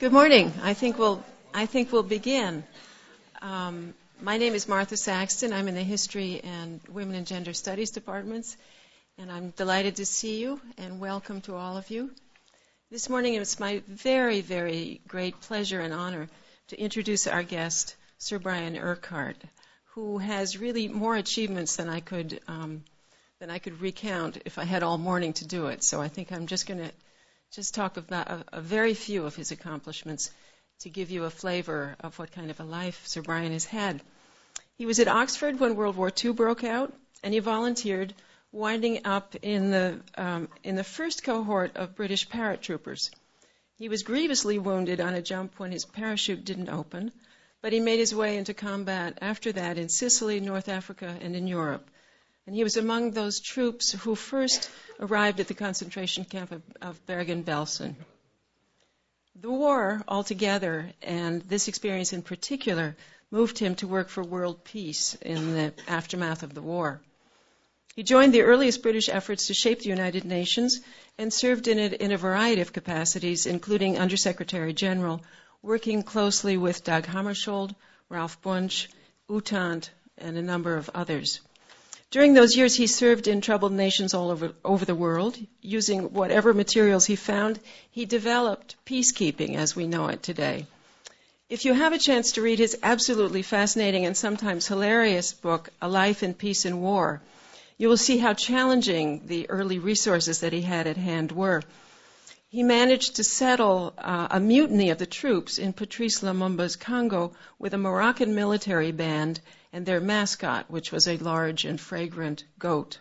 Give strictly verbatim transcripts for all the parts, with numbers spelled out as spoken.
Good morning. I think we'll I think we'll begin. Um, my name is Martha Saxton. I'm in the History and Women and Gender Studies departments, and I'm delighted to see you and welcome to all of you. This morning it's my very, very great pleasure and honor to introduce our guest, Sir Brian Urquhart, who has really more achievements than I could um, than I could recount if I had all morning to do it. So I think I'm just going to just talk about a, a very few of his accomplishments to give you a flavor of what kind of a life Sir Brian has had. He was at Oxford when World War Two broke out, and he volunteered, winding up in the um, in the first cohort of British paratroopers. He was grievously wounded on a jump when his parachute didn't open, but he made his way into combat after that in Sicily, North Africa, and in Europe. And he was among those troops who first arrived at the concentration camp of, of Bergen-Belsen. The war altogether, and this experience in particular, moved him to work for world peace in the aftermath of the war. He joined the earliest British efforts to shape the United Nations and served in it in a variety of capacities, including Undersecretary General, working closely with Dag Hammarskjöld, Ralph Bunche, U Thant, and a number of others. During those years, he served in troubled nations all over, over the world. Using whatever materials he found, he developed peacekeeping as we know it today. If you have a chance to read his absolutely fascinating and sometimes hilarious book, A Life in Peace and War, you will see how challenging the early resources that he had at hand were. He managed to settle uh, a mutiny of the troops in Patrice Lumumba's Congo with a Moroccan military band and their mascot, which was a large and fragrant goat.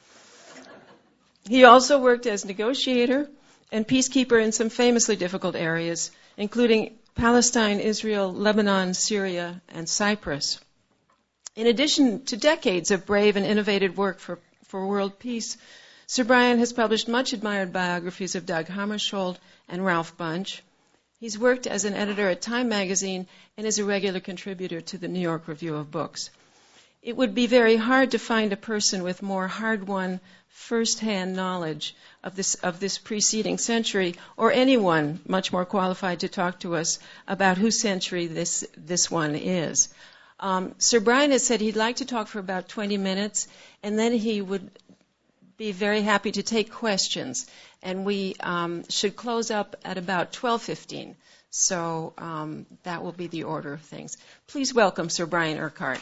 He also worked as negotiator and peacekeeper in some famously difficult areas, including Palestine, Israel, Lebanon, Syria, and Cyprus. In addition to decades of brave and innovative work for, for world peace, Sir Brian has published much admired biographies of Dag Hammarskjöld and Ralph Bunche. He's worked as an editor at Time magazine and is a regular contributor to the New York Review of Books. It would be very hard to find a person with more hard-won, first-hand knowledge of this of this preceding century, or anyone much more qualified to talk to us about whose century this this one is. Um, Sir Brian has said he'd like to talk for about twenty minutes, and then he would be very happy to take questions. And we um, should close up at about twelve fifteen. So um, that will be the order of things. Please welcome Sir Brian Urquhart.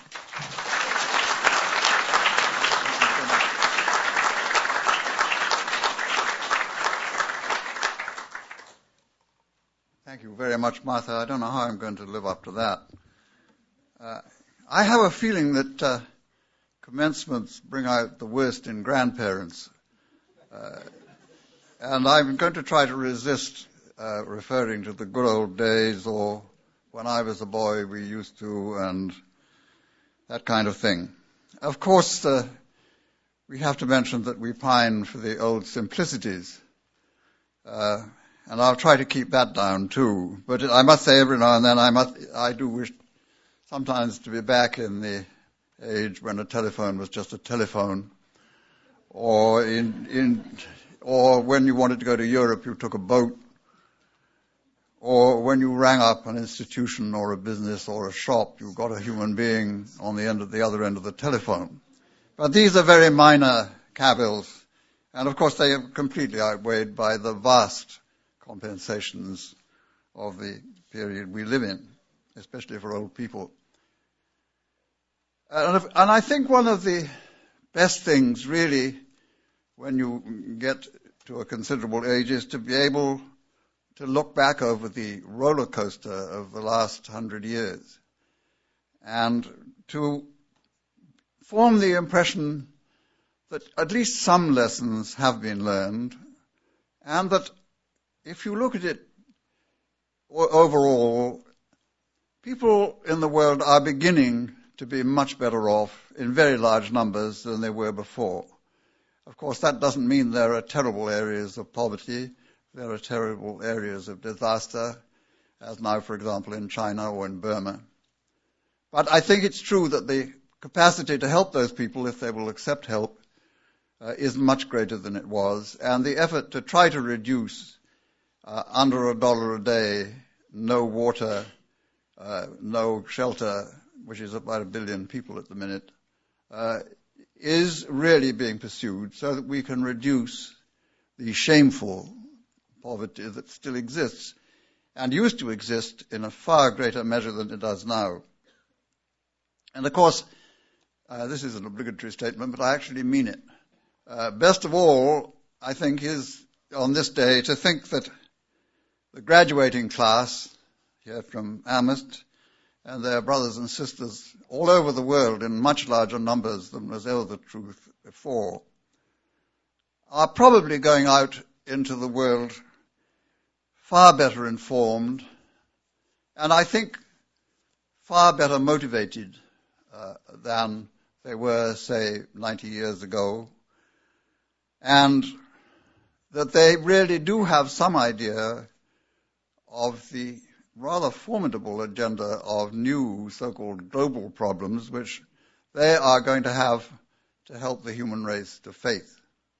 Thank you very much, Martha. I don't know how I'm going to live up to that. Uh, I have a feeling that uh, commencements bring out the worst in grandparents. Uh, and I'm going to try to resist uh, referring to the good old days or when I was a boy we used to and that kind of thing. Of course, uh, we have to mention that we pine for the old simplicities. Uh, and I'll try to keep that down too. But I must say every now and then I must, I do wish sometimes to be back in the age when a telephone was just a telephone, or in, in, or when you wanted to go to Europe, you took a boat, or when you rang up an institution or a business or a shop, you got a human being on the end of the other end of the telephone. But these are very minor cavils, and of course they are completely outweighed by the vast compensations of the period we live in, especially for old people. And, if, and I think one of the best things, really, when you get to a considerable age, is to be able to look back over the roller coaster of the last hundred years and to form the impression that at least some lessons have been learned, and that if you look at it overall, people in the world are beginning to be much better off in very large numbers than they were before. Of course, that doesn't mean there are terrible areas of poverty. There are terrible areas of disaster, as now, for example, in China or in Burma. But I think it's true that the capacity to help those people, if they will accept help, uh, is much greater than it was. And the effort to try to reduce uh, under a dollar a day no water, uh, no shelter, which is about a billion people at the minute, uh, is really being pursued so that we can reduce the shameful poverty that still exists and used to exist in a far greater measure than it does now. And of course, uh, this is an obligatory statement, but I actually mean it. Uh, best of all, I think, is on this day to think that the graduating class here from Amherst and their brothers and sisters all over the world in much larger numbers than was ever the truth before are probably going out into the world far better informed and I think far better motivated uh, than they were, say, ninety years ago, and that they really do have some idea of the rather formidable agenda of new so-called global problems which they are going to have to help the human race to faith.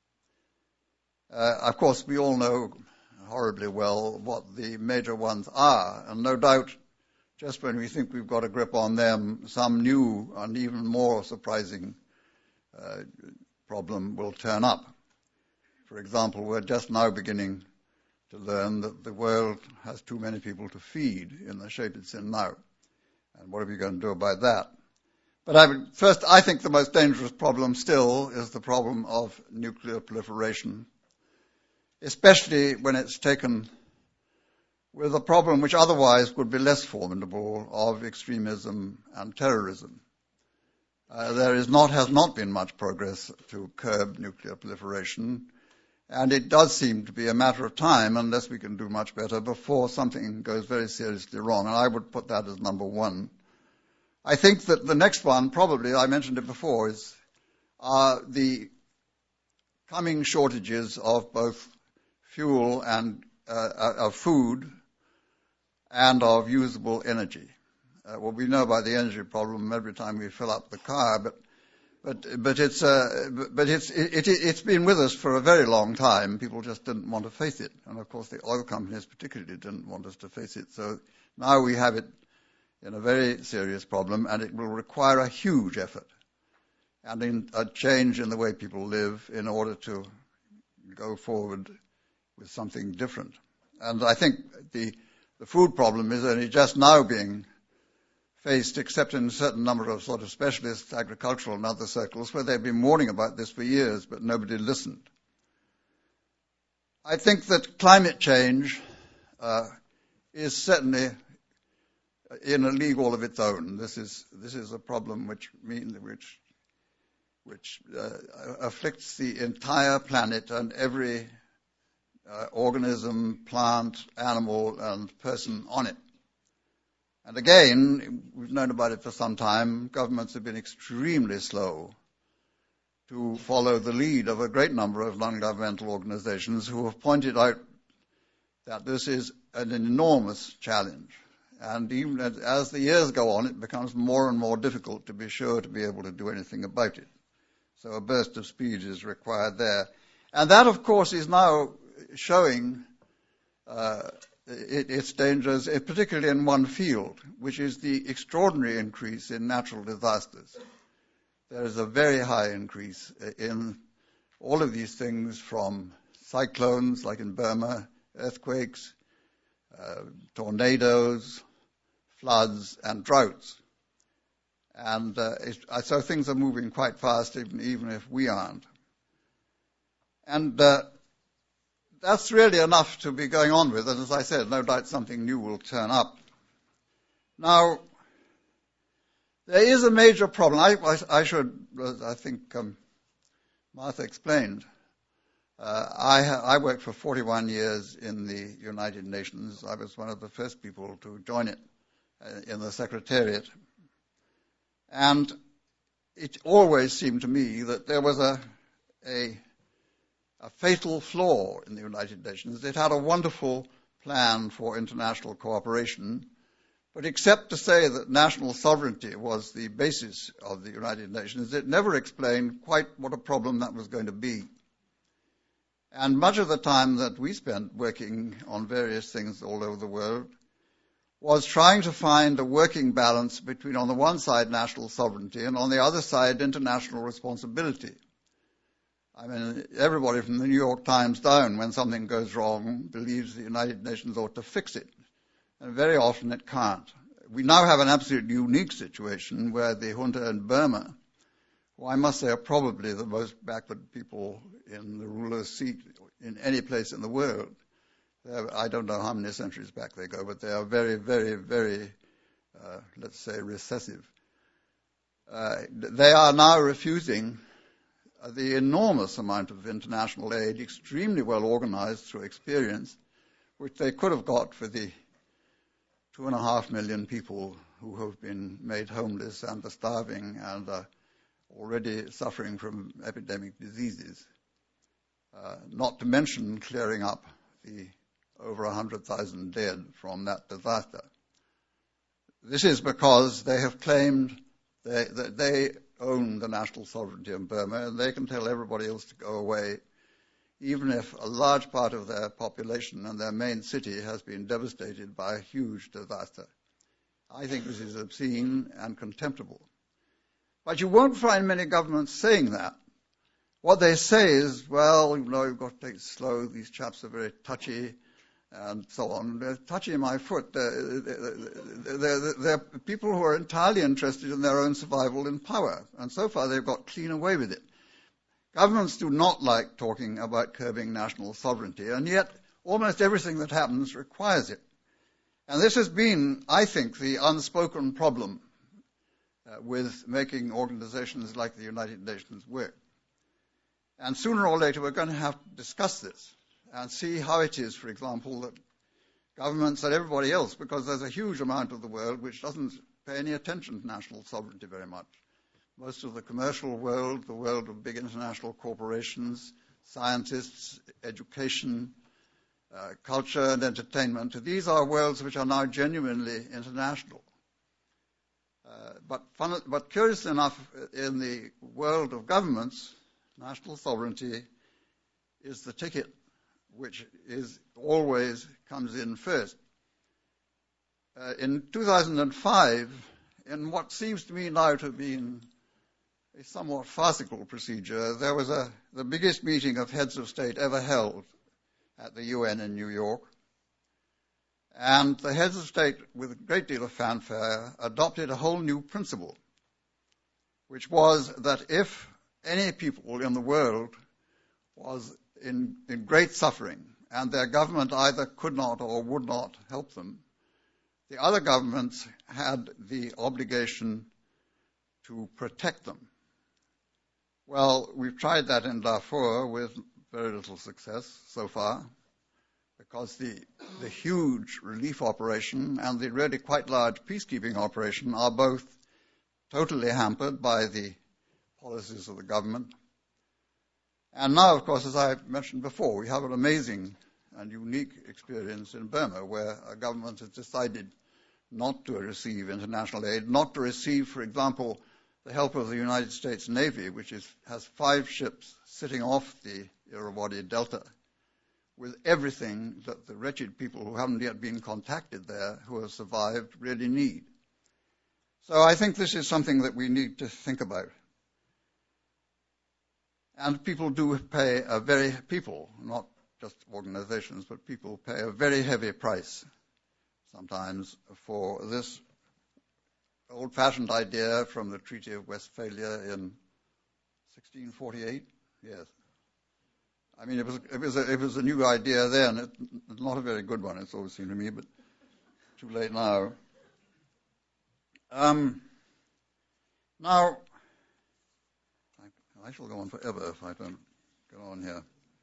Uh, of course, we all know horribly well what the major ones are, and no doubt just when we think we've got a grip on them, some new and even more surprising uh, problem will turn up. For example, we're just now beginning to learn that the world has too many people to feed in the shape it's in now. And what are we going to do about that? But I would, first, I think the most dangerous problem still is the problem of nuclear proliferation, especially when it's taken with a problem which otherwise would be less formidable of extremism and terrorism. Uh, there is not, has not been much progress to curb nuclear proliferation, and it does seem to be a matter of time, unless we can do much better, before something goes very seriously wrong, and I would put that as number one. I think that the next one, probably, I mentioned it before, is uh, the coming shortages of both fuel and uh, of food and of usable energy. Uh, well, we know about the energy problem every time we fill up the car, but but but it's uh, but it's it, it, it's been with us for a very long time. People just didn't want to face it, and of course the oil companies particularly didn't want us to face it. So now we have it in a very serious problem, and it will require a huge effort and in a change in the way people live in order to go forward with something different. And I think the The food problem is only just now being faced, except in a certain number of sort of specialist agricultural and other circles where they've been warning about this for years, but nobody listened. I think that climate change uh, is certainly in a league all of its own. This is this is a problem which mean, which which uh, afflicts the entire planet and every Uh, organism, plant, animal, and person on it. And again, we've known about it for some time. Governments have been extremely slow to follow the lead of a great number of non-governmental organizations who have pointed out that this is an enormous challenge. And even as, as the years go on, it becomes more and more difficult to be sure to be able to do anything about it. So a burst of speed is required there. And that, of course, is now showing uh, it, its dangers, particularly in one field, which is the extraordinary increase in natural disasters. There is a very high increase in all of these things, from cyclones, like in Burma, earthquakes, uh, tornadoes, floods, and droughts. And uh, it, so things are moving quite fast, even, even if we aren't. And uh, that's really enough to be going on with, and as I said, no doubt something new will turn up. Now, there is a major problem. I, I, I should, I think um, Martha explained. Uh, I, I worked for forty-one years in the United Nations. I was one of the first people to join it uh, in the Secretariat. And it always seemed to me that there was a, a a fatal flaw in the United Nations. It had a wonderful plan for international cooperation, but except to say that national sovereignty was the basis of the United Nations, it never explained quite what a problem that was going to be. And much of the time that we spent working on various things all over the world was trying to find a working balance between, on the one side, national sovereignty and on the other side, international responsibility. I mean, everybody from the New York Times down, when something goes wrong, believes the United Nations ought to fix it. And very often it can't. We now have an absolutely unique situation where the junta in Burma, who I must say are probably the most backward people in the ruler's seat in any place in the world. They're, I don't know how many centuries back they go, but they are very, very, very, uh, let's say, recessive. Uh, they are now refusing the enormous amount of international aid, extremely well organized through experience, which they could have got for the two and a half million people who have been made homeless and are starving and are already suffering from epidemic diseases, uh, not to mention clearing up the over one hundred thousand dead from that disaster. This is because they have claimed they, that they own the national sovereignty in Burma, and they can tell everybody else to go away, even if a large part of their population and their main city has been devastated by a huge disaster. I think this is obscene and contemptible. But you won't find many governments saying that. What they say is, well, you know, you've got to take it slow, these chaps are very touchy, and so on. They're touching my foot. They're, they're, they're people who are entirely interested in their own survival in power, and so far they've got clean away with it. Governments do not like talking about curbing national sovereignty, and yet almost everything that happens requires it. And this has been, I think, the unspoken problem uh, with making organizations like the United Nations work. And sooner or later we're going to have to discuss this and see how it is, for example, that governments and everybody else, because there's a huge amount of the world which doesn't pay any attention to national sovereignty very much. Most of the commercial world, the world of big international corporations, scientists, education, uh, culture and entertainment, these are worlds which are now genuinely international. Uh, but, fun, but curiously enough, in the world of governments, national sovereignty is the ticket which is always comes in first. Uh, in two thousand five, in what seems to me now to have been a somewhat farcical procedure, there was a, the biggest meeting of heads of state ever held at the U N in New York. And the heads of state, with a great deal of fanfare, adopted a whole new principle, which was that if any people in the world was in, in great suffering and their government either could not or would not help them, the other governments had the obligation to protect them. Well, we've tried that in Darfur with very little success so far, because the, the huge relief operation and the really quite large peacekeeping operation are both totally hampered by the policies of the government. And now, of course, as I mentioned before, we have an amazing and unique experience in Burma, where a government has decided not to receive international aid, not to receive, for example, the help of the United States Navy, which is, has five ships sitting off the Irrawaddy Delta, with everything that the wretched people who haven't yet been contacted there, who have survived, really need. So I think this is something that we need to think about. And people do pay a very, people, not just organizations, but people pay a very heavy price sometimes for this old-fashioned idea from the Treaty of Westphalia in sixteen forty-eight. Yes. I mean, it was, it was, a, it was a new idea then. It, it's not a very good one, it's always seemed to me, but too late now. Um, now, I, I shall go on forever if I don't go on here.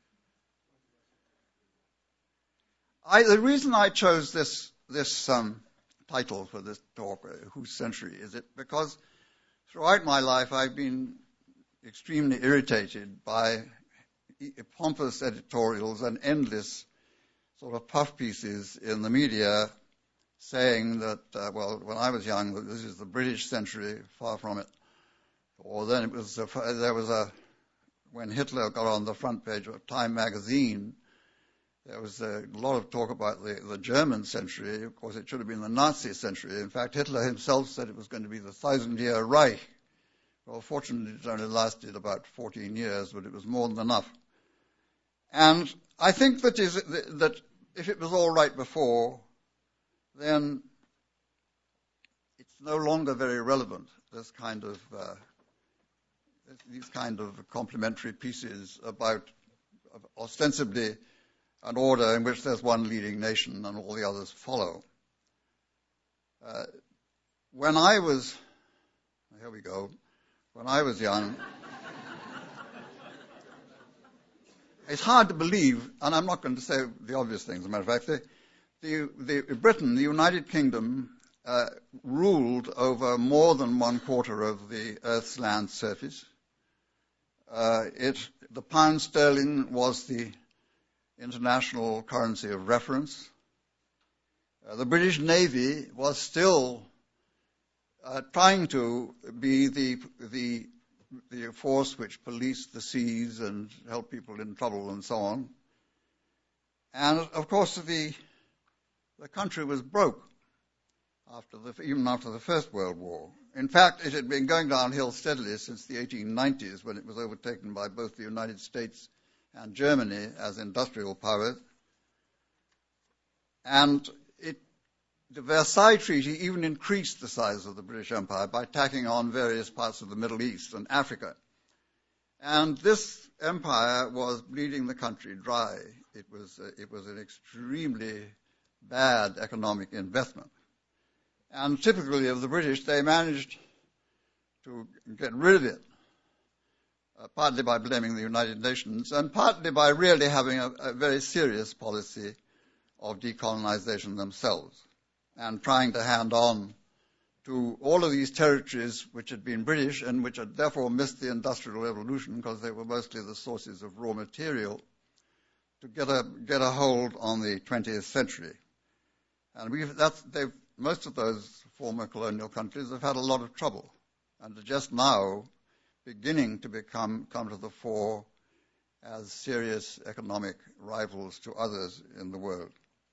I, the reason I chose this, this um, title for this talk, uh, Whose Century Is It? Because throughout my life I've been extremely irritated by pompous editorials and endless sort of puff pieces in the media saying that, uh, well, when I was young, that this is the British century, far from it. Or then it was, a, there was a, when Hitler got on the front page of Time magazine, There was a lot of talk about the, the German century. Of course, it should have been the Nazi century. In fact, Hitler himself said it was going to be the thousand-year Reich. Well, fortunately, it only lasted about fourteen years, but it was more than enough. And I think that, is, that if it was all right before, then it's no longer very relevant, this kind of, uh, these kind of complementary pieces about ostensibly an order in which there's one leading nation and all the others follow. Uh, when I was, here we go, when I was young, it's hard to believe, and I'm not going to say the obvious things, as a matter of fact, the, the, the Britain, the United Kingdom, uh, ruled over more than one quarter of the Earth's land surface. Uh, it, the pound sterling was the international currency of reference. Uh, the British Navy was still uh, trying to be the, the, the force which policed the seas and helped people in trouble and so on. And, of course, the, the country was broke after the, even after the First World War. In fact, it had been going downhill steadily since the eighteen nineties, when it was overtaken by both the United States and Germany as industrial powers. And it, the Versailles Treaty even increased the size of the British Empire by tacking on various parts of the Middle East and Africa. And this empire was bleeding the country dry. It was, uh, it was an extremely bad economic investment. And typically of the British, they managed to get rid of it, uh, partly by blaming the United Nations and partly by really having a, a very serious policy of decolonization themselves and trying to hand on to all of these territories which had been British and which had therefore missed the Industrial Revolution because they were mostly the sources of raw material, to get a, get a hold on the twentieth century. And we've, that's, they've, most of those former colonial countries have had a lot of trouble and are just now beginning to become come to the fore as serious economic rivals to others in the world.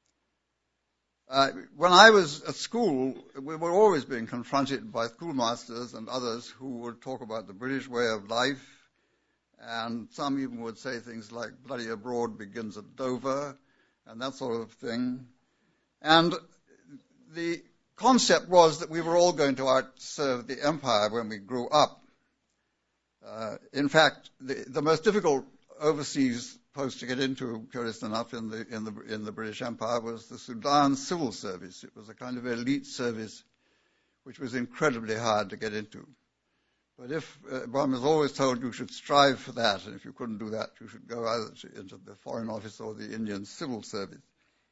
Uh, when I was at school, we were always being confronted by schoolmasters and others who would talk about the British way of life, and some even would say things like bloody abroad begins at Dover and that sort of thing. And the concept was that we were all going to outserve the empire when we grew up. Uh, in fact, the, the most difficult overseas post to get into, curious enough, in the in the in the British Empire was the Sudan Civil Service. It was a kind of elite service which was incredibly hard to get into. But if uh, one was always told you should strive for that, and if you couldn't do that, you should go either into the Foreign Office or the Indian Civil Service.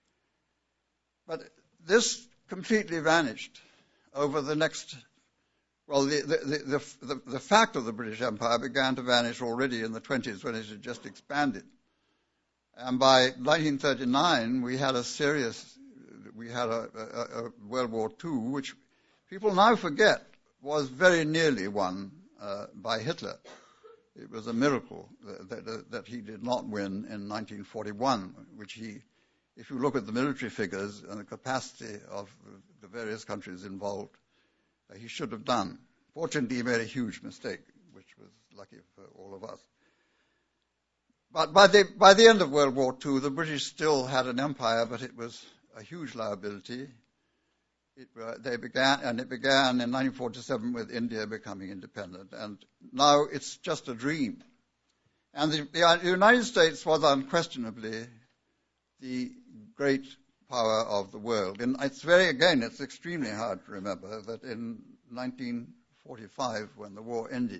But this completely vanished over the next, well, the, the, the, the, the fact of the British Empire began to vanish already in the twenties when it had just expanded. And by nineteen thirty-nine, we had a serious, we had a, a, a World War Two, which people now forget was very nearly won uh, by Hitler. It was a miracle that, that, that he did not win in nineteen forty-one, which he, if you look at the military figures and the capacity of the various countries involved, uh, he should have done. Fortunately, he made a huge mistake, which was lucky for all of us. But by the, by the end of World War Two, the British still had an empire, but it was a huge liability. It, uh, they began, and it began in nineteen forty-seven with India becoming independent, and now it's just a dream. And the, the United States was unquestionably the great power of the world. And it's very, again, it's extremely hard to remember that in nineteen forty-five, when the war ended,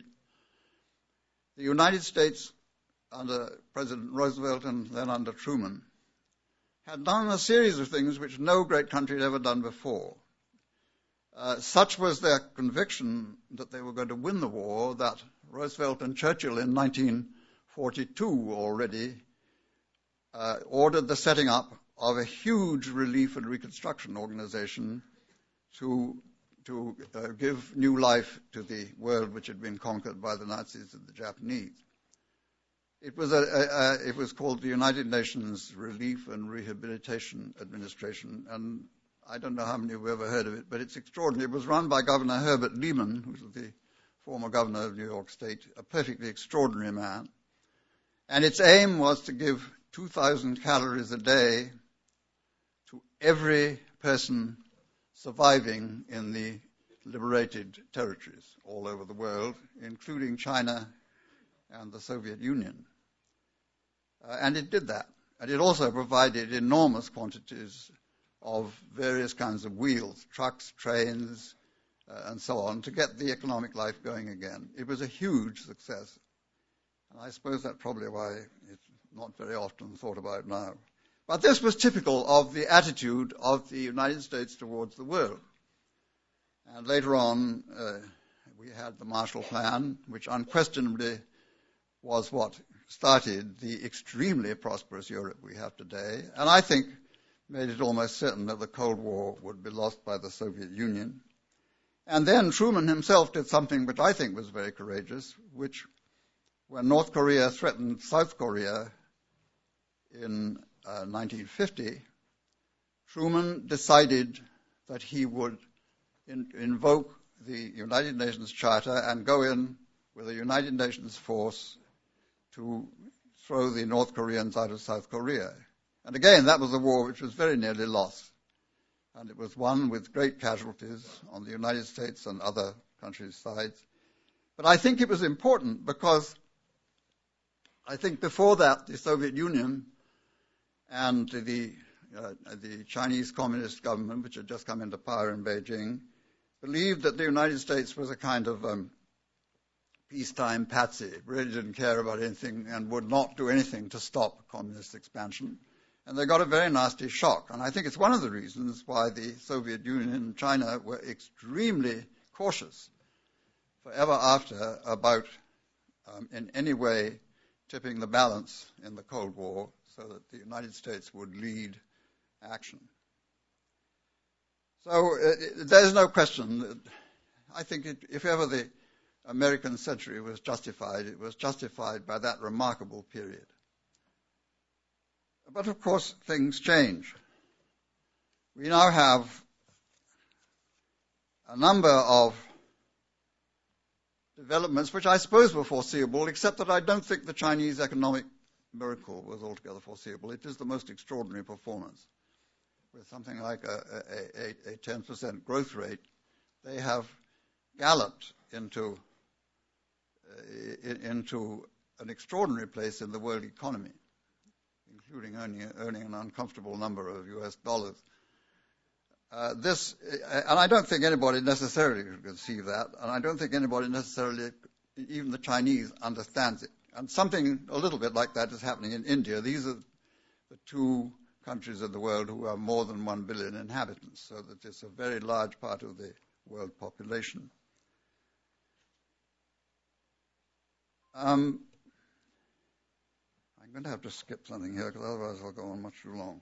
the United States, under President Roosevelt and then under Truman, had done a series of things which no great country had ever done before. Uh, such was their conviction that they were going to win the war that Roosevelt and Churchill in nineteen forty-two already uh, ordered the setting up of a huge relief and reconstruction organization to, to uh, give new life to the world which had been conquered by the Nazis and the Japanese. It was a, a, a it was called the United Nations Relief and Rehabilitation Administration, and I don't know how many have ever heard of it, but it's extraordinary. It was run by Governor Herbert Lehman, who was the former governor of New York State, a perfectly extraordinary man. And its aim was to give two thousand calories a day to every person surviving in the liberated territories all over the world, including China and the Soviet Union. Uh, and it did that. And it also provided enormous quantities of various kinds of wheels, trucks, trains, uh, and so on, to get the economic life going again. It was a huge success. And I suppose that's probably why it's not very often thought about now. But this was typical of the attitude of the United States towards the world. And later on, uh, we had the Marshall Plan, which unquestionably was what started the extremely prosperous Europe we have today, and I think made it almost certain that the Cold War would be lost by the Soviet Union. And then Truman himself did something which I think was very courageous, which, when North Korea threatened South Korea in uh, nineteen fifty, Truman decided that he would in, invoke the United Nations Charter and go in with a United Nations force to throw the North Koreans out of South Korea. And again, that was a war which was very nearly lost. And it was won with great casualties on the United States and other countries' sides. But I think it was important because I think before that, the Soviet Union and the, uh, the Chinese Communist government, which had just come into power in Beijing, believed that the United States was a kind of um, peacetime patsy. It really didn't care about anything and would not do anything to stop communist expansion. And they got a very nasty shock. And I think it's one of the reasons why the Soviet Union and China were extremely cautious forever after about um, in any way tipping the balance in the Cold War so that the United States would lead action. So uh, there's no question that I think it, if ever the American century was justified, it was justified by that remarkable period. But of course, things change. We now have a number of developments which I suppose were foreseeable, except that I don't think the Chinese economic miracle was altogether foreseeable. It is the most extraordinary performance. With something like a, a, a, a ten percent growth rate, they have galloped into into an extraordinary place in the world economy, including earning, earning an uncomfortable number of U S dollars. Uh, this, and I don't think anybody necessarily can see that, and I don't think anybody necessarily, even the Chinese, understands it. And something a little bit like that is happening in India. These are the two countries in the world who have more than one billion inhabitants, so that it's a very large part of the world population. Um, I'm going to have to skip something here because otherwise I'll go on much too long.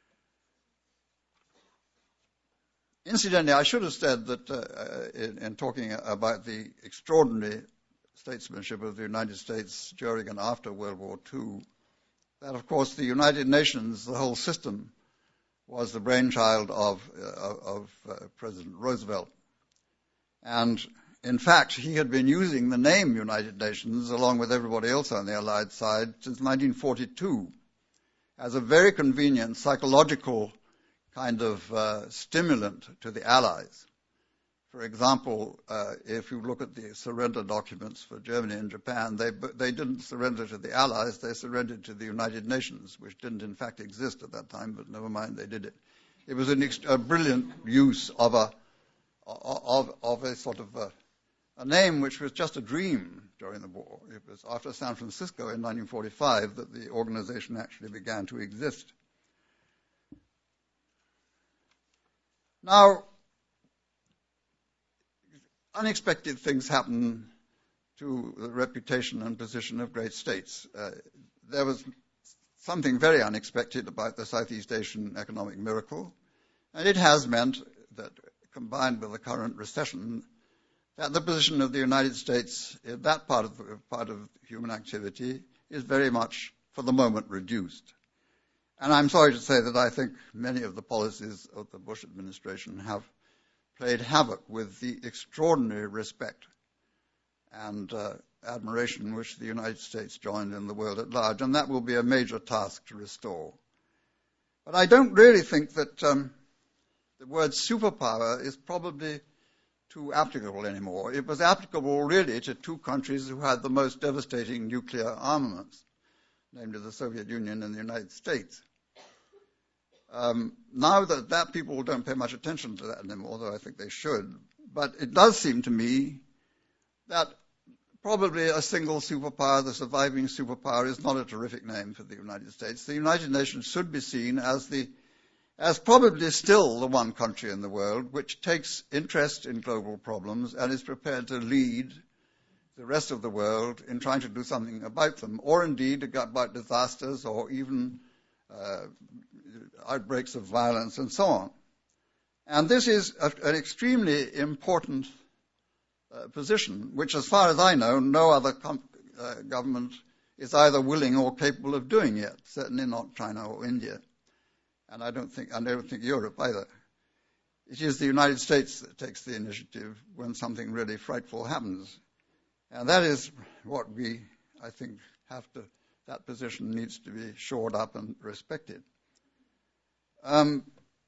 Incidentally, I should have said that uh, in, in talking about the extraordinary statesmanship of the United States during and after World War Two, that of course the United Nations, the whole system, was the brainchild of, uh, of uh, President Roosevelt. And in fact, he had been using the name United Nations, along with everybody else on the Allied side, since nineteen forty-two, as a very convenient psychological kind of uh, stimulant to the Allies. For example, uh, if you look at the surrender documents for Germany and Japan, they they didn't surrender to the Allies, they surrendered to the United Nations, which didn't in fact exist at that time, but never mind, they did it. It was an ex- a brilliant use of a of of a sort of a, a name which was just a dream during the war. It was after San Francisco in nineteen forty-five that the organization actually began to exist. Now, unexpected things happen to the reputation and position of great states. Uh, there was something very unexpected about the Southeast Asian economic miracle, and it has meant that, combined with the current recession, that the position of the United States in that part of part of human activity is very much, for the moment, reduced. And I'm sorry to say that I think many of the policies of the Bush administration have played havoc with the extraordinary respect and uh, admiration which the United States joined in the world at large, and that will be a major task to restore. But I don't really think that um, the word superpower is probably too applicable anymore. It was applicable really to two countries who had the most devastating nuclear armaments, namely the Soviet Union and the United States. Um, now that, that people don't pay much attention to that anymore, though I think they should, but it does seem to me that probably a single superpower, the surviving superpower, is not a terrific name for the United States. The United Nations should be seen as the, as probably still the one country in the world which takes interest in global problems and is prepared to lead the rest of the world in trying to do something about them, or indeed about disasters or even uh, outbreaks of violence and so on. And this is a, an extremely important uh, position, which, as far as I know, no other com- uh, government is either willing or capable of doing yet, certainly not China or India. And I don't think, I don't think Europe either. It is the United States that takes the initiative when something really frightful happens. And that is what we, I think, have to, that position needs to be shored up and respected. Um,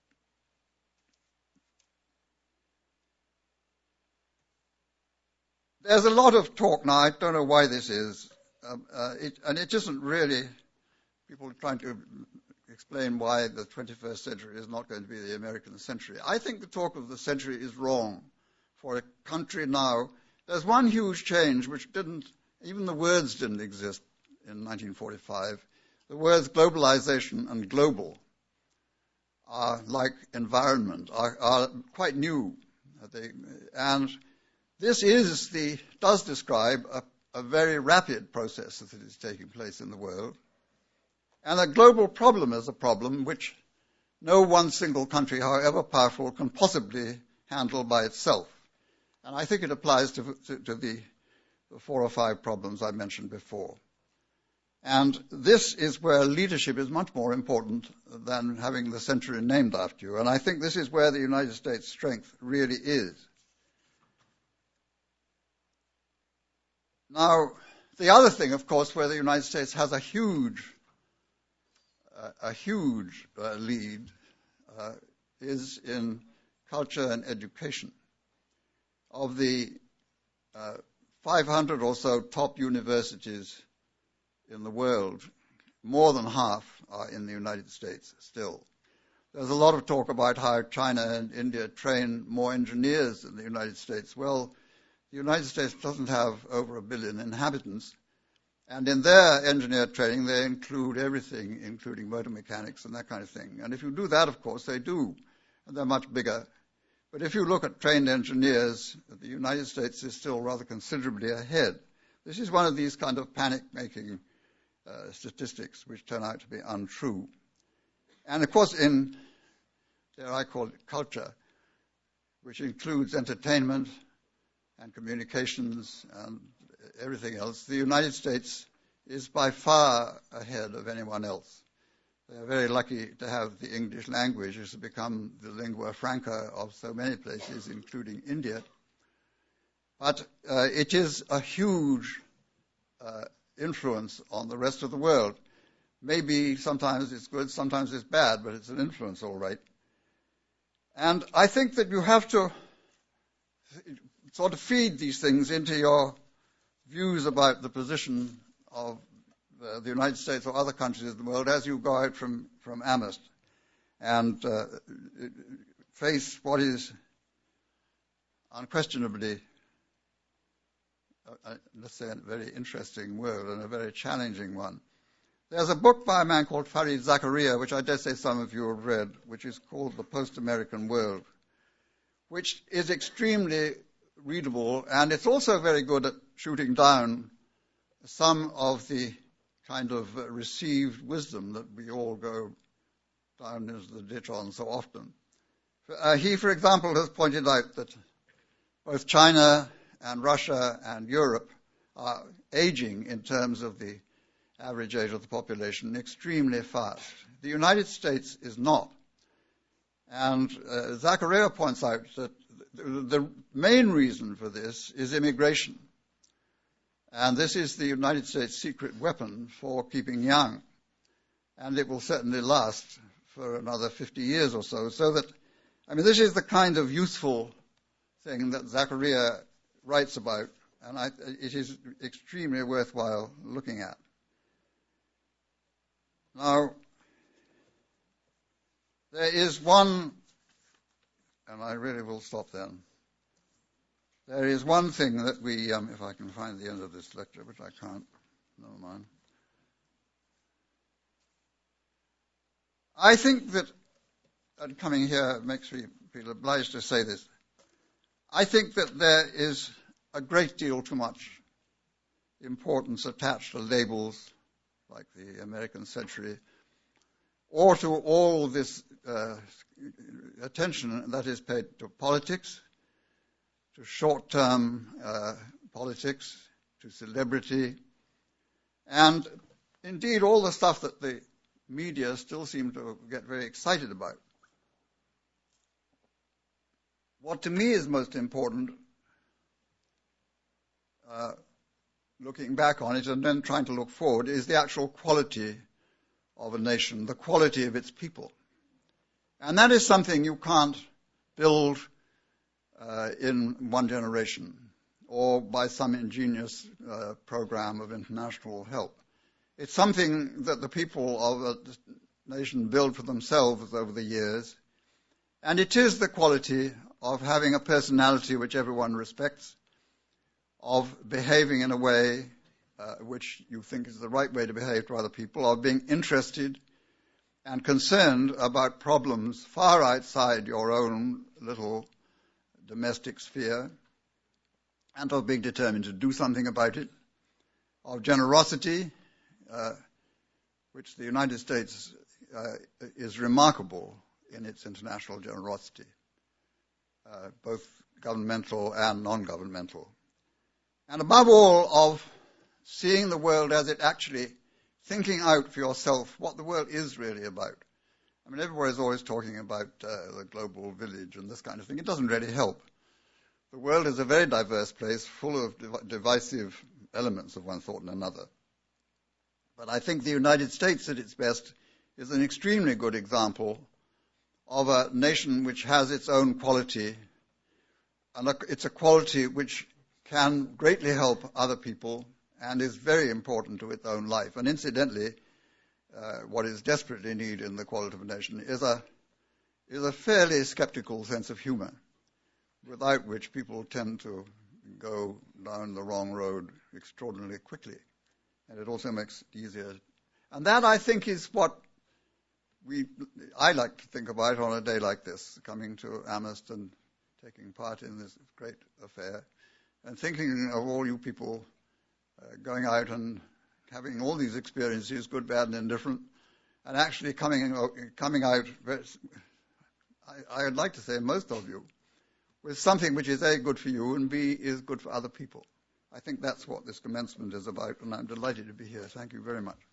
there's a lot of talk now, I don't know why this is, um, uh, it, and it isn't really people trying to explain why the twenty-first century is not going to be the American century. I think the talk of the century is wrong for a country now. There's one huge change which didn't, even the words didn't exist in nineteen forty-five. The words globalization and global are like environment, are, are quite new. They, and this is the, does describe a, a very rapid process that is taking place in the world. And a global problem is a problem which no one single country, however powerful, can possibly handle by itself. And I think it applies to, to, to the, the four or five problems I mentioned before. And this is where leadership is much more important than having the century named after you. And I think this is where the United States' strength really is. Now, the other thing, of course, where the United States has a huge, uh, a huge uh, lead uh, is in culture and education. Of the uh, five hundred or so top universities in the world, more than half are in the United States still. There's a lot of talk about how China and India train more engineers than the United States. Well, the United States doesn't have over a billion inhabitants, and in their engineer training they include everything, including motor mechanics and that kind of thing. And if you do that, of course, they do, and they're much bigger. But if you look at trained engineers, the United States is still rather considerably ahead. This is one of these kind of panic-making uh, statistics which turn out to be untrue. And of course, in, dare I call it, culture, which includes entertainment and communications and everything else, the United States is by far ahead of anyone else. They're very lucky to have the English language, which has become the lingua franca of so many places, including India. But uh, it is a huge uh, influence on the rest of the world. Maybe sometimes it's good, sometimes it's bad, but it's an influence, all right. And I think that you have to sort of feed these things into your views about the position of uh, the United States or other countries in the world as you go out from, from Amherst and uh, face what is unquestionably, uh, let's say, a very interesting world and a very challenging one. There's a book by a man called Fareed Zakaria, which I dare say some of you have read, which is called The Post-American World, which is extremely readable, and it's also very good at shooting down some of the kind of uh, received wisdom that we all go down into the ditch on so often. Uh, he, for example, has pointed out that both China and Russia and Europe are aging in terms of the average age of the population extremely fast. The United States is not. And uh, Zachariah points out that the, the main reason for this is immigration. And this is the United States' secret weapon for keeping young. And it will certainly last for another fifty years or so. So that, I mean, this is the kind of useful thing that Zachariah writes about, and I, it is extremely worthwhile looking at. Now, there is one, and I really will stop then. There is one thing that we, um, if I can find the end of this lecture, which I can't, never mind. I think that, and coming here makes me feel obliged to say this, I think that there is a great deal too much importance attached to labels like the American Century, or to all this uh, attention that is paid to politics, to short-term uh, politics, to celebrity, and indeed all the stuff that the media still seem to get very excited about. What to me is most important, uh, looking back on it and then trying to look forward, is the actual quality of a nation, the quality of its people. And that is something you can't build uh, in one generation or by some ingenious uh, program of international help. It's something that the people of a nation build for themselves over the years, and it is the quality of having a personality which everyone respects, of behaving in a way uh, which you think is the right way to behave to other people, of being interested and concerned about problems far outside your own little domestic sphere, and of being determined to do something about it, of generosity, uh, which the United States uh, is remarkable in its international generosity, uh, both governmental and non-governmental. And above all, of seeing the world as it actually, thinking out for yourself what the world is really about. I mean, everybody's always talking about uh, the global village and this kind of thing. It doesn't really help. The world is a very diverse place, full of div- divisive elements of one sort and another. But I think the United States at its best is an extremely good example of a nation which has its own quality, and a, it's a quality which can greatly help other people and is very important to its own life. And incidentally, uh, what is desperately needed in the quality of a nation is a is a fairly skeptical sense of humor, without which people tend to go down the wrong road extraordinarily quickly. And it also makes it easier. And that, I think, is what we I like to think about on a day like this, coming to Amherst and taking part in this great affair, and thinking of all you people uh, going out and having all these experiences, good, bad, and indifferent, and actually coming coming out, I, I'd like to say most of you, with something which is A, good for you, and B, is good for other people. I think that's what this commencement is about, and I'm delighted to be here. Thank you very much.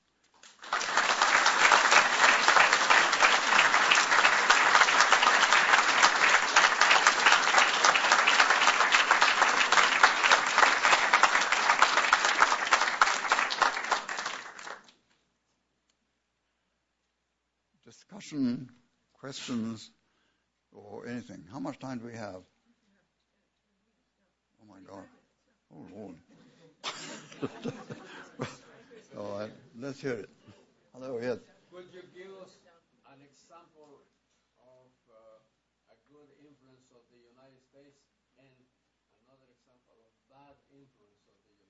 Discussion, questions, or anything. How much time do we have? Oh, my God. Oh, Lord. All right, let's hear it. Hello, yes. Could you give us an example of uh, a good influence of the United States and another example of bad influence of the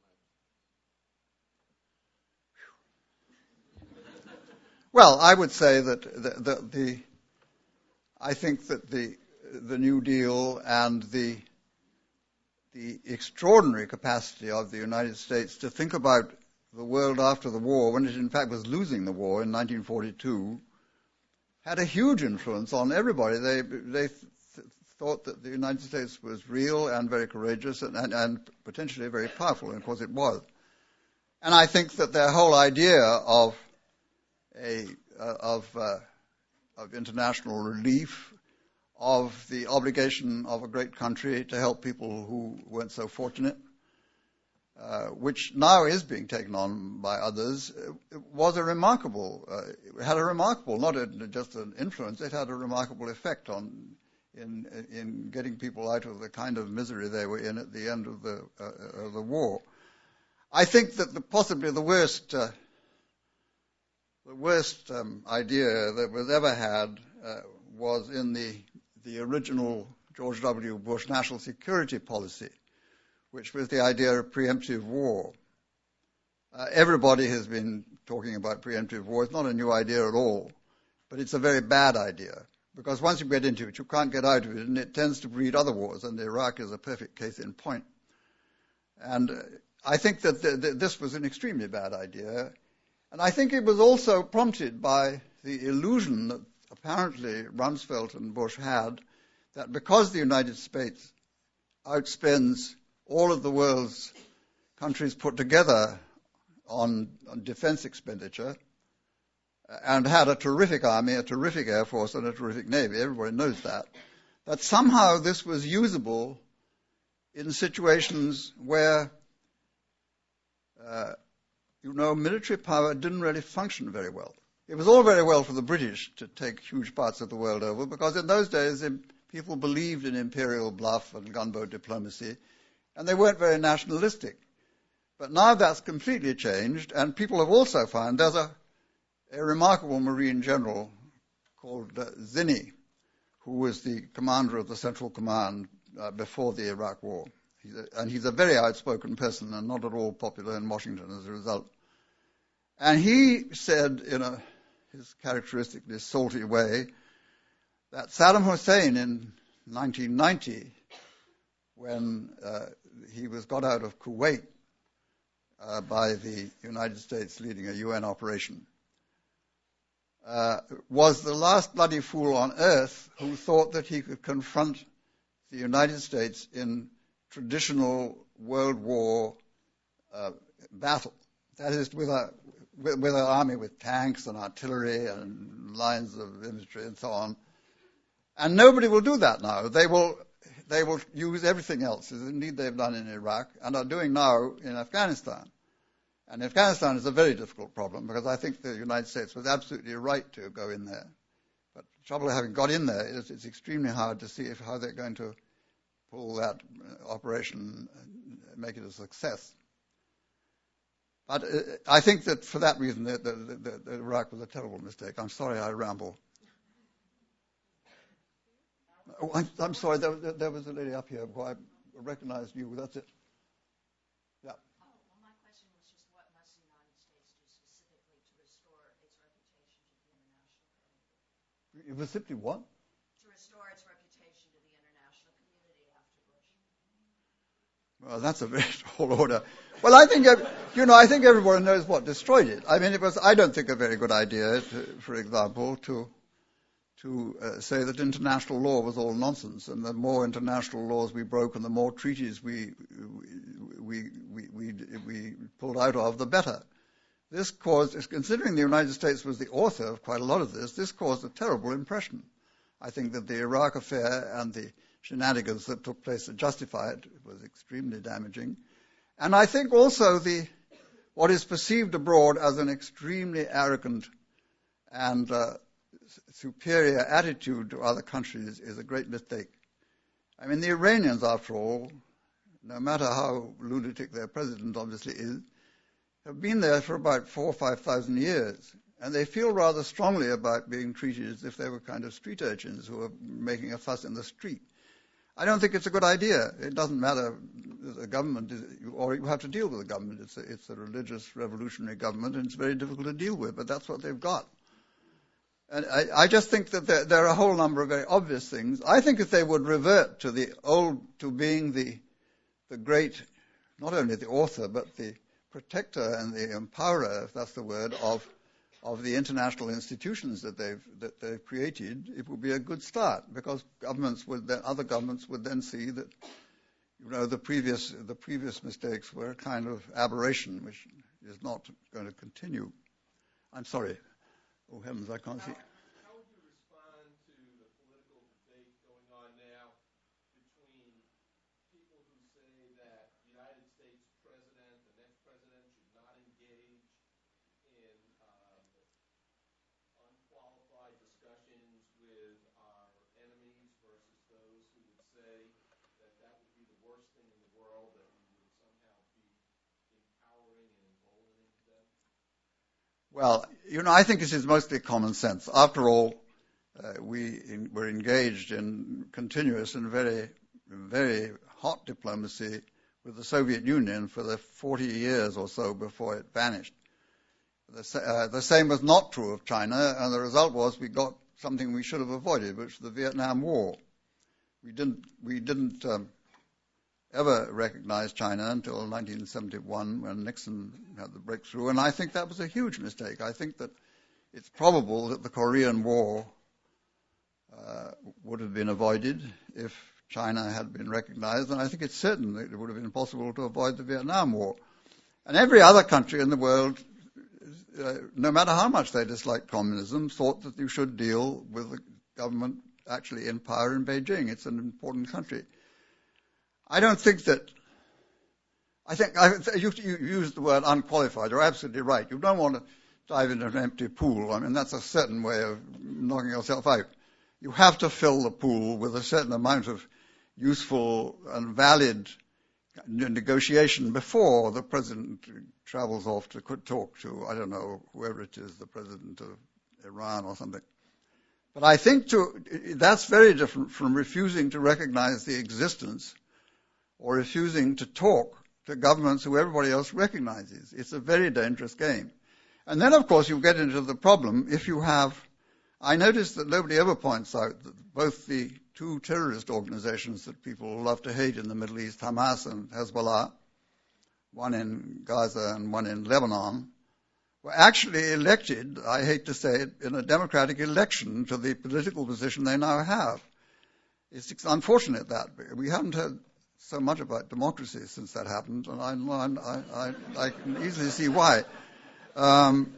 United States? Well, I would say that the, the, the I think that the the New Deal and the the extraordinary capacity of the United States to think about the world after the war, when it in fact was losing the war in nineteen forty-two, had a huge influence on everybody. They they th- thought that the United States was real and very courageous and, and, and potentially very powerful, and of course it was. And I think that their whole idea of a uh, of uh, of international relief, of the obligation of a great country to help people who weren't so fortunate, uh, which now is being taken on by others, it was a remarkable, uh, it had a remarkable, not a, just an influence, it had a remarkable effect on in in getting people out of the kind of misery they were in at the end of the uh, of the war. I think that the, possibly the worst uh, the worst um, idea that was ever had uh, was in the the original George W. Bush national security policy, which was the idea of preemptive war. Uh, everybody has been talking about preemptive war. It's not a new idea at all, but it's a very bad idea, because once you get into it, you can't get out of it, and it tends to breed other wars, and Iraq is a perfect case in point. And uh, I think that the, the, this was an extremely bad idea, and I think it was also prompted by the illusion that apparently Rumsfeld and Bush had, that because the United States outspends all of the world's countries put together on, on defense expenditure, and had a terrific army, a terrific air force, and a terrific navy, everybody knows that, that somehow this was usable in situations where, uh, you know, military power didn't really function very well. It was all very well for the British to take huge parts of the world over, because in those days people believed in imperial bluff and gunboat diplomacy, and they weren't very nationalistic. But now that's completely changed, and people have also found there's a, a remarkable Marine general called uh, Zinni, who was the commander of the Central Command uh, before the Iraq War. He's a, and he's a very outspoken person and not at all popular in Washington as a result. And he said in a, his characteristically salty way that Saddam Hussein in nineteen ninety, when uh, he was got out of Kuwait uh, by the United States leading a U N operation, uh, was the last bloody fool on earth who thought that he could confront the United States in traditional World War uh, battle. That is, with a with, with an army with tanks and artillery and lines of infantry and so on. And nobody will do that now. They will they will use everything else, as indeed they've done in Iraq and are doing now in Afghanistan. And Afghanistan is a very difficult problem, because I think the United States was absolutely right to go in there. But the trouble of having got in there is it's extremely hard to see if, how they're going to pull that operation and make it a success. But uh, I think that for that reason, the, the, the, the Iraq was a terrible mistake. I'm sorry I ramble. Oh, I'm, I'm sorry, there, there was a lady up here who I recognized you. That's it. Yeah. Oh, well, my question was just what must the United States do specifically to restore its reputation to the international community? It was simply what? To restore its reputation to the international community after Bush. Well, that's a very tall order. Well, I think, you know, I think everyone knows what destroyed it. I mean, it was, I don't think, a very good idea, to, for example, to to uh, say that international law was all nonsense, and the more international laws we broke and the more treaties we we we we, we pulled out of, the better. This caused, considering the United States was the author of quite a lot of this, this caused a terrible impression. I think that the Iraq affair and the shenanigans that took place to justify it was extremely damaging. And I think also the what is perceived abroad as an extremely arrogant and uh, superior attitude to other countries is a great mistake. I mean, the Iranians, after all, no matter how lunatic their president obviously is, have been there for about four or five thousand years, and they feel rather strongly about being treated as if they were kind of street urchins who are making a fuss in the street. I don't think it's a good idea. It doesn't matter the government, is, or you have to deal with the government. It's a, it's a religious revolutionary government, and it's very difficult to deal with, but that's what they've got. And I, I just think that there, there are a whole number of very obvious things. I think if they would revert to the old, to being the the great, not only the author, but the protector and the empowerer, if that's the word, of of the international institutions that they've that they've created, it would be a good start, because governments would then, other governments would then see that, you know, the previous the previous mistakes were a kind of aberration, which is not going to continue. I'm sorry. Oh, heavens, I can't see. How would you respond to the political debate going on now between people who say that the United States president, the next president, should not engage in um, unqualified discussions with our enemies versus those who would say that that would be the worst thing in the world, that we would somehow be empowering and emboldening them? Well, you know, I think this is mostly common sense. After all, uh, we in, were engaged in continuous and very, very hot diplomacy with the Soviet Union for the forty years or so before it vanished. The, uh, the same was not true of China, and the result was we got something we should have avoided, which was the Vietnam War. We didn't, we didn't um, ever recognize China until nineteen seventy-one when Nixon had the breakthrough, and I think that was a huge mistake. I think that it's probable that the Korean War uh, would have been avoided if China had been recognized, and I think it's certain that it would have been possible to avoid the Vietnam War. And every other country in the world, uh, no matter how much they disliked communism, thought that you should deal with the government actually in power in Beijing. It's an important country. I don't think that, I think, I, you, you used the word unqualified. You're absolutely right. You don't want to dive into an empty pool. I mean, that's a certain way of knocking yourself out. You have to fill the pool with a certain amount of useful and valid negotiation before the president travels off to talk to, I don't know, whoever it is, the president of Iran or something. But I think to, that's very different from refusing to recognize the existence or refusing to talk to governments who everybody else recognizes. It's a very dangerous game. And then, of course, you get into the problem if you have, I noticed that nobody ever points out that both the two terrorist organizations that people love to hate in the Middle East, Hamas and Hezbollah, one in Gaza and one in Lebanon, were actually elected, I hate to say it, in a democratic election to the political position they now have. It's unfortunate that we haven't heard so much about democracy since that happened, and I, I, I, I can easily see why. Um,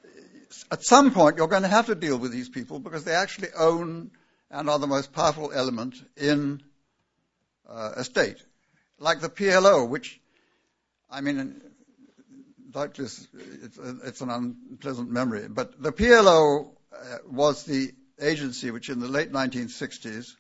at some point, you're going to have to deal with these people because they actually own and are the most powerful element in uh, a state. Like the P L O, which, I mean, doubtless it's, it's an unpleasant memory, but the P L O uh, was the agency which in the late nineteen sixties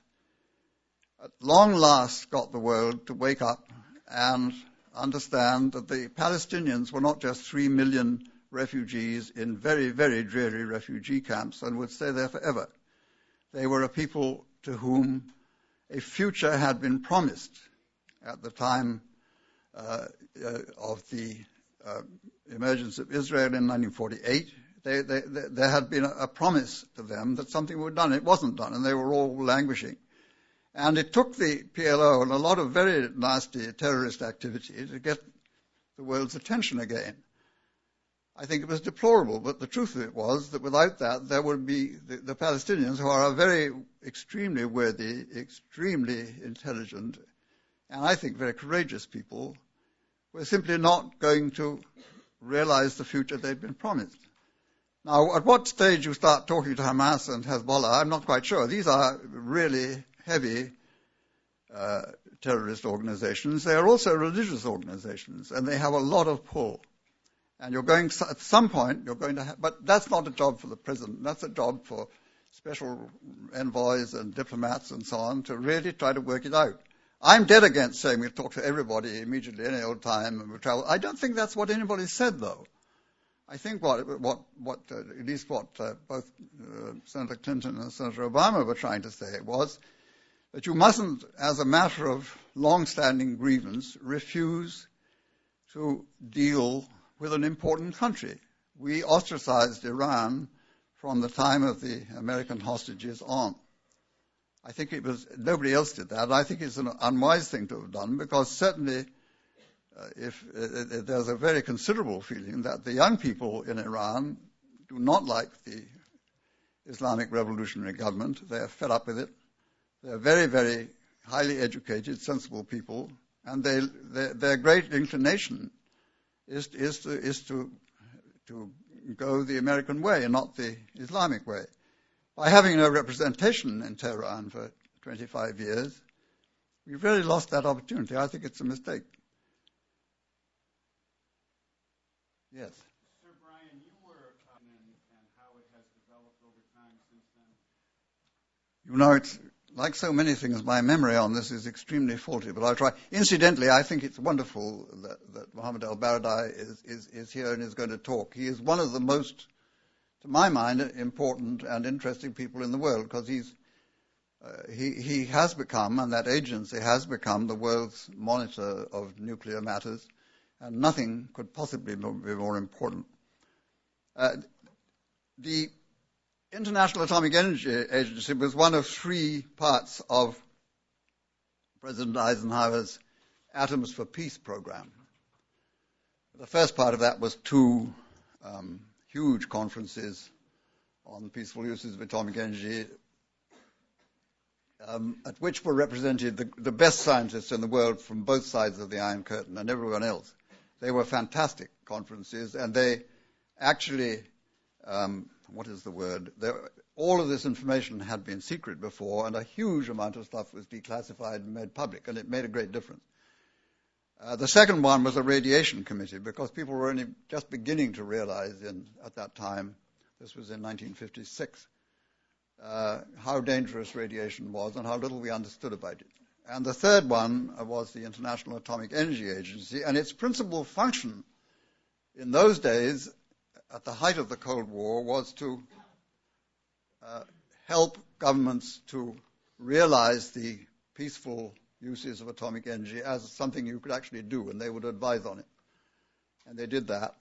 at long last got the world to wake up and understand that the Palestinians were not just three million refugees in very, very dreary refugee camps and would stay there forever. They were a people to whom a future had been promised at the time uh, uh, of the uh, emergence of Israel in nineteen forty-eight. They, they, they, there had been a, a promise to them that something would be done. It wasn't done, and they were all languishing. And it took the P L O and a lot of very nasty terrorist activity to get the world's attention again. I think it was deplorable, but the truth of it was that without that, there would be the, the Palestinians, who are a very extremely worthy, extremely intelligent, and I think very courageous people, were simply not going to realize the future they'd been promised. Now, at what stage you start talking to Hamas and Hezbollah, I'm not quite sure. These are really heavy uh, terrorist organizations. They are also religious organizations, and they have a lot of pull. And you're going, at some point, you're going to have, but that's not a job for the president. That's a job for special envoys and diplomats and so on to really try to work it out. I'm dead against saying we'll talk to everybody immediately, any old time, and we'll travel. I don't think that's what anybody said, though. I think what, what, what uh, at least what uh, both uh, Senator Clinton and Senator Obama were trying to say was that you mustn't, as a matter of long-standing grievance, refuse to deal with an important country. We ostracized Iran from the time of the American hostages on. I think it was, nobody else did that. I think it's an unwise thing to have done because certainly uh, if uh, there's a very considerable feeling that the young people in Iran do not like the Islamic revolutionary government. They are fed up with it. They're very, very highly educated, sensible people, and they, their, their great inclination is, is, to, is to, to go the American way and not the Islamic way. By having no representation in Tehran for twenty-five years, we've really lost that opportunity. I think it's a mistake. Yes. Sir Brian, you were, um, and, and how it has developed over time since then. You know, it's like so many things, my memory on this is extremely faulty, but I'll try. Incidentally, I think it's wonderful that, that Mohammed El-Baradei is, is, is here and is going to talk. He is one of the most, to my mind, important and interesting people in the world, because he's uh, he, he has become, and that agency has become, the world's monitor of nuclear matters, and nothing could possibly be more important. Uh, the International Atomic Energy Agency was one of three parts of President Eisenhower's Atoms for Peace program. The first part of that was two um, huge conferences on peaceful uses of atomic energy, um, at which were represented the, the best scientists in the world from both sides of the Iron Curtain and everyone else. They were fantastic conferences, and they actually, um, what is the word? They, all of this information had been secret before, and a huge amount of stuff was declassified and made public, and it made a great difference. Uh, the second one was a radiation committee, because people were only just beginning to realize in, at that time, this was in nineteen fifty-six, uh, how dangerous radiation was and how little we understood about it. And the third one was the International Atomic Energy Agency, and its principal function in those days, at the height of the Cold War, was to uh, help governments to realize the peaceful uses of atomic energy as something you could actually do, and they would advise on it. And they did that.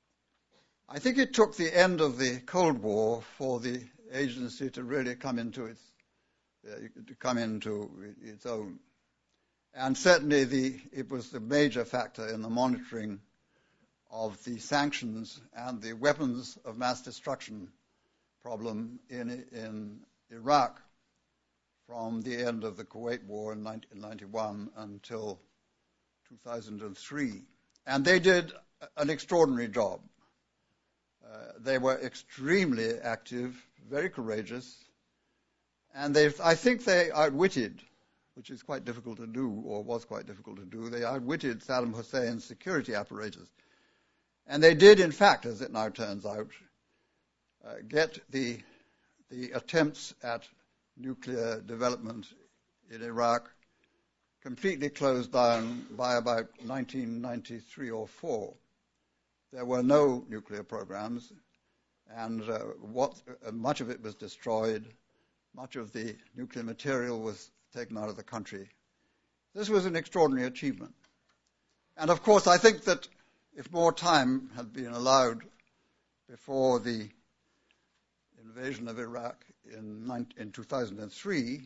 I think it took the end of the Cold War for the agency to really come into its uh, to come into its own. And certainly the it was the major factor in the monitoring of the sanctions and the weapons of mass destruction problem in in Iraq from the end of the Kuwait War in nineteen ninety-one until two thousand three. And they did an extraordinary job. Uh, they were extremely active, very courageous, and they, I think they outwitted, which is quite difficult to do, or was quite difficult to do, they outwitted Saddam Hussein's security apparatus. And they did, in fact, as it now turns out, uh, get the the attempts at nuclear development in Iraq completely closed down by about nineteen ninety-three or four. There were no nuclear programs, and uh, what, uh, much of it was destroyed. Much of the nuclear material was taken out of the country. This was an extraordinary achievement. And of course, I think that if more time had been allowed before the invasion of Iraq in, in two thousand three,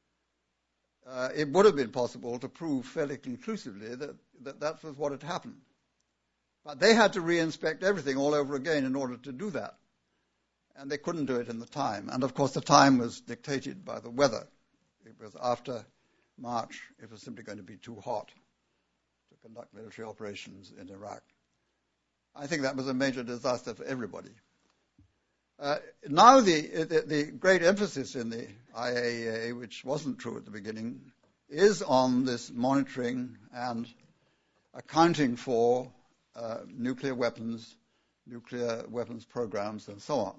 uh, it would have been possible to prove fairly conclusively that, that that was what had happened. But they had to re-inspect everything all over again in order to do that. And they couldn't do it in the time. And of course, the time was dictated by the weather. It was after March. It was simply going to be too hot to conduct military operations in Iraq. I think that was a major disaster for everybody. Uh, now the, the, the great emphasis in the I A E A, which wasn't true at the beginning, is on this monitoring and accounting for uh, nuclear weapons, nuclear weapons programs, and so on.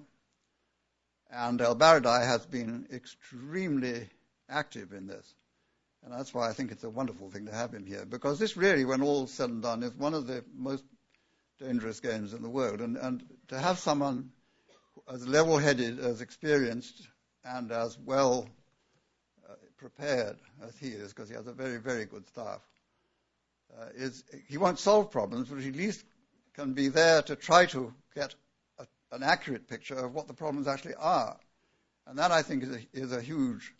And El-Baradei has been extremely active in this. And that's why I think it's a wonderful thing to have him here, because this really, when all's said and done, is one of the most dangerous games in the world. And, and to have someone as level-headed, as experienced, and as well uh, prepared as he is, because he has a very, very good staff, uh, is he won't solve problems, but he at least can be there to try to get a, an accurate picture of what the problems actually are. And that, I think, is a, is a huge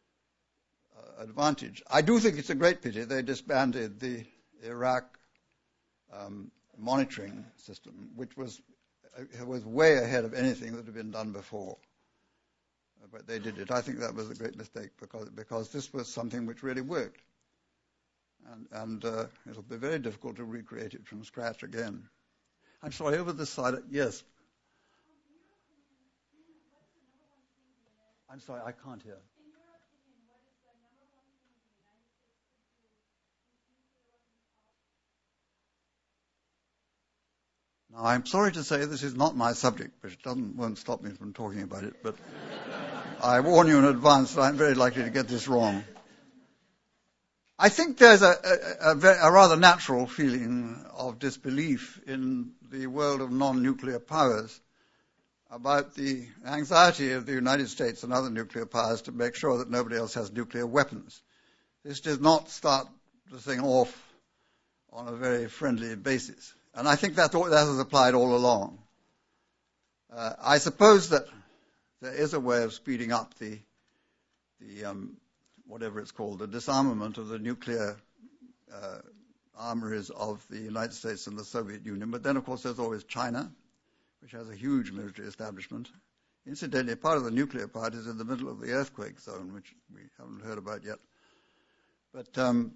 uh, advantage. I do think it's a great pity they disbanded the Iraq um, monitoring system, which was It was way ahead of anything that had been done before. Uh, but they did it. I think that was a great mistake because, because this was something which really worked. And, and uh, it'll be very difficult to recreate it from scratch again. I'm sorry, over this side, yes. I'm sorry, I can't hear. Now, I'm sorry to say this is not my subject, but it doesn't, won't stop me from talking about it. But I warn you in advance that I'm very likely to get this wrong. I think there's a, a, a, a rather natural feeling of disbelief in the world of non-nuclear powers about the anxiety of the United States and other nuclear powers to make sure that nobody else has nuclear weapons. This does not start the thing off on a very friendly basis. And I think that, that has applied all along. Uh, I suppose that there is a way of speeding up the, the um, whatever it's called, the disarmament of the nuclear uh, armories of the United States and the Soviet Union. But then, of course, there's always China, which has a huge military establishment. Incidentally, part of the nuclear part is in the middle of the earthquake zone, which we haven't heard about yet. But um,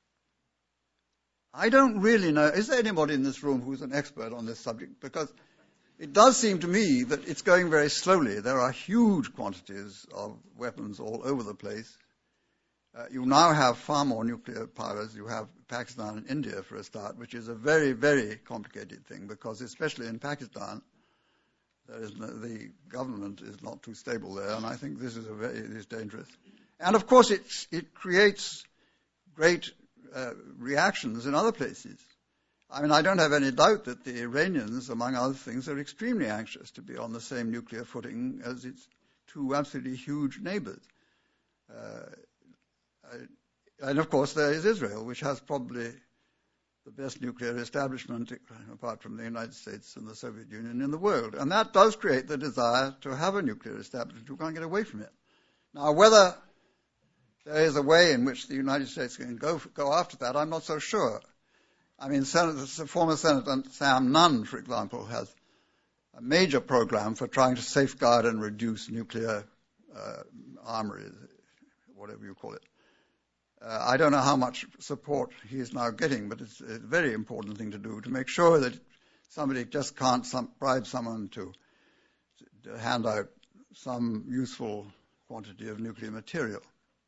I don't really know. Is there anybody in this room who's an expert on this subject? Because it does seem to me that it's going very slowly. There are huge quantities of weapons all over the place. Uh, you now have far more nuclear powers. You have Pakistan and India for a start, which is a very, very complicated thing because especially in Pakistan, there is no, the government is not too stable there, and I think this is a very it is dangerous. And of course, it it creates great uh, reactions in other places. I mean, I don't have any doubt that the Iranians, among other things, are extremely anxious to be on the same nuclear footing as its two absolutely huge neighbors. Uh, And, of course, there is Israel, which has probably the best nuclear establishment, apart from the United States and the Soviet Union, in the world. And that does create the desire to have a nuclear establishment. You can't get away from it. Now, whether there is a way in which the United States can go, go after that, I'm not so sure. I mean, Senator, former Senator Sam Nunn, for example, has a major program for trying to safeguard and reduce nuclear uh, armories, whatever you call it. Uh, I don't know how much support he is now getting, but it's a very important thing to do to make sure that somebody just can't some, bribe someone to, to hand out some useful quantity of nuclear material.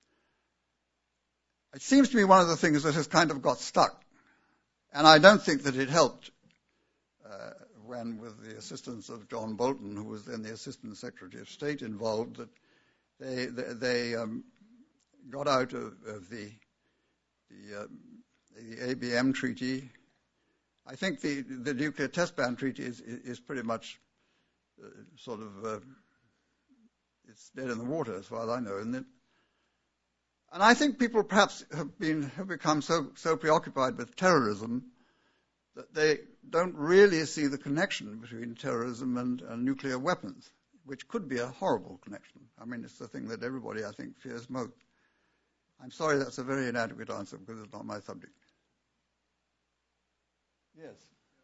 It seems to me one of the things that has kind of got stuck, and I don't think that it helped uh, when, with the assistance of John Bolton, who was then the Assistant Secretary of State, involved, that they, they, they um, got out of, of the the, uh, the A B M treaty. I think the, the nuclear test ban treaty is is pretty much uh, sort of uh, it's dead in the water as far as I know, isn't it? And I think people perhaps have been have become so so preoccupied with terrorism that they don't really see the connection between terrorism and, and nuclear weapons, which could be a horrible connection. I mean, it's the thing that everybody, I think, fears most. I'm sorry that's a very inadequate answer because it's not my subject. Yes.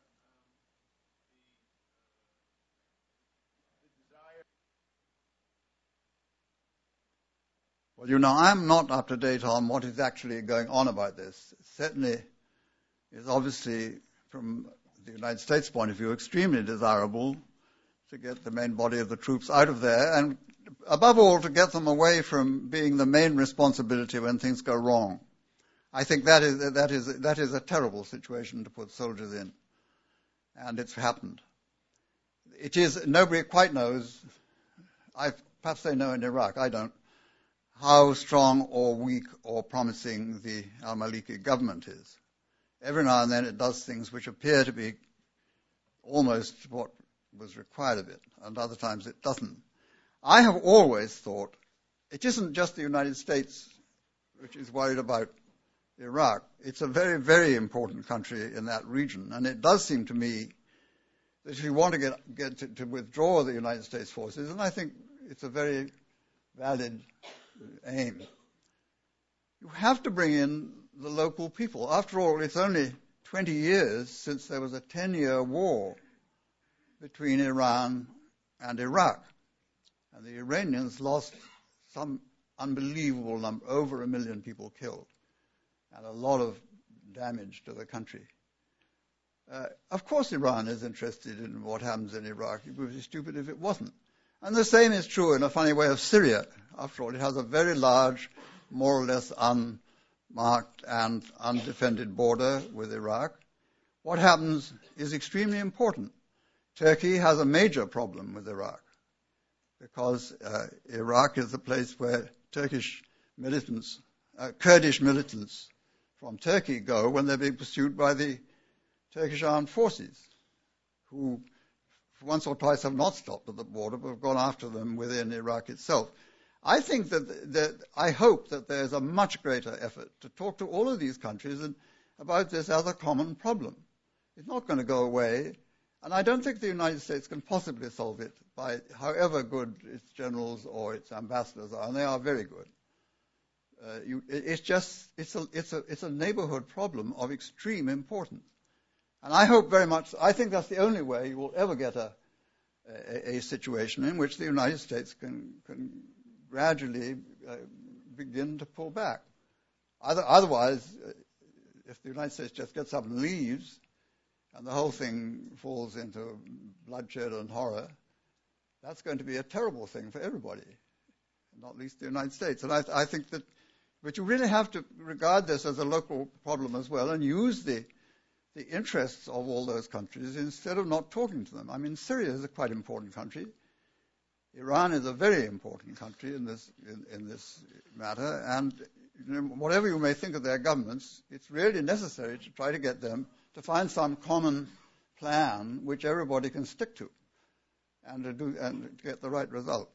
Well, you know, I'm not up to date on what is actually going on about this. Certainly, it's obviously, from the United States' point of view, extremely desirable to get the main body of the troops out of there, and above all, to get them away from being the main responsibility when things go wrong. I think that is that is that is a terrible situation to put soldiers in, and it's happened. It is nobody quite knows. I perhaps they know in Iraq. I don't. How strong or weak or promising the al-Maliki government is. Every now and then it does things which appear to be almost what was required of it, and other times it doesn't. I have always thought it isn't just the United States which is worried about Iraq. It's a very, very important country in that region, and it does seem to me that if you want to get, get to, to withdraw the United States forces, and I think it's a very valid aim, you have to bring in the local people. After all, it's only twenty years since there was a ten-year war between Iran and Iraq. And the Iranians lost some unbelievable number, over a million people killed. and a lot of damage to the country. Uh, of course Iran is interested in what happens in Iraq. It would be stupid if it wasn't. And the same is true in a funny way of Syria. After all, it has a very large, more or less unmarked and undefended border with Iraq. What happens is extremely important. Turkey has a major problem with Iraq because uh, Iraq is the place where Turkish militants, uh, Kurdish militants from Turkey go when they're being pursued by the Turkish armed forces, who once or twice have not stopped at the border but have gone after them within Iraq itself. I think that, that I hope that there's a much greater effort to talk to all of these countries and about this as a common problem. It's not going to go away, and I don't think the United States can possibly solve it by however good its generals or its ambassadors are, and they are very good. Uh, you, it, it's just it's a it's a it's a neighborhood problem of extreme importance. And I hope very much, I think that's the only way you will ever get a, a, a situation in which the United States can, can gradually uh, begin to pull back. Other, otherwise, uh, if the United States just gets up and leaves, and the whole thing falls into bloodshed and horror, that's going to be a terrible thing for everybody, not least the United States. And I, I think that, but you really have to regard this as a local problem as well and use the the interests of all those countries instead of not talking to them. I mean, Syria is a quite important country. Iran is a very important country in this in, in this matter. And you know, whatever you may think of their governments, it's really necessary to try to get them to find some common plan which everybody can stick to, and to do and to get the right result.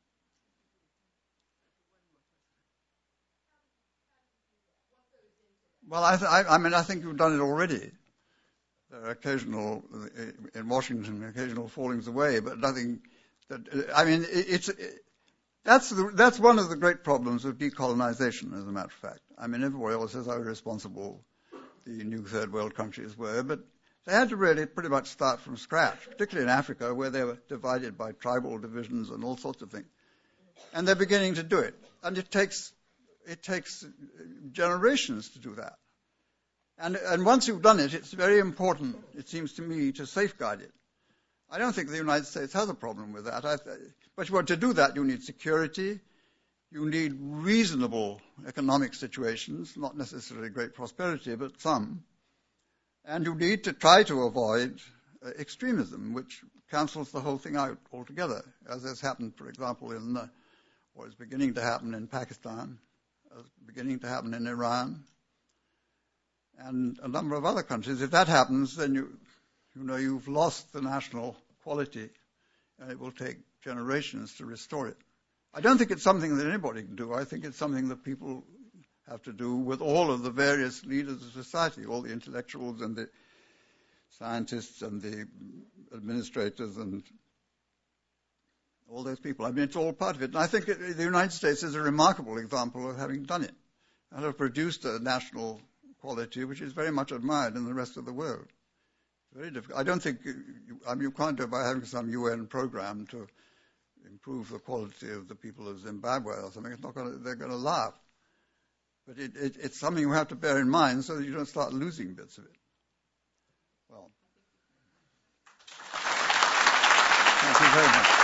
Well, I, th- I, I mean, I think you've done it already. There are occasional, in Washington, occasional fallings away, but nothing that, I mean, it's, it, that's the, that's one of the great problems of decolonization, as a matter of fact. I mean, everybody else says how irresponsible the new third world countries were, but they had to really pretty much start from scratch, particularly in Africa, where they were divided by tribal divisions and all sorts of things. And they're beginning to do it. And it takes, it takes generations to do that. And, and once you've done it, it's very important, it seems to me, to safeguard it. I don't think the United States has a problem with that. I, but to do that, you need security, you need reasonable economic situations, not necessarily great prosperity, but some. And you need to try to avoid uh, extremism, which cancels the whole thing out altogether, as has happened, for example, in uh, what is beginning to happen in Pakistan, as beginning to happen in Iran, and a number of other countries. If that happens, then you, you know, you've lost the national quality, and it will take generations to restore it. I don't think it's something that anybody can do. I think it's something that people have to do with all of the various leaders of society, all the intellectuals and the scientists and the administrators and all those people. I mean, it's all part of it. And I think it, the United States is a remarkable example of having done it and have produced a national quality which is very much admired in the rest of the world. It's very difficult. I don't think, you, I mean, you can't do it by having some U N program to improve the quality of the people of Zimbabwe or something. It's not going to, they're going to laugh. But it, it, it's something you have to bear in mind so that you don't start losing bits of it. Well, thank you very much.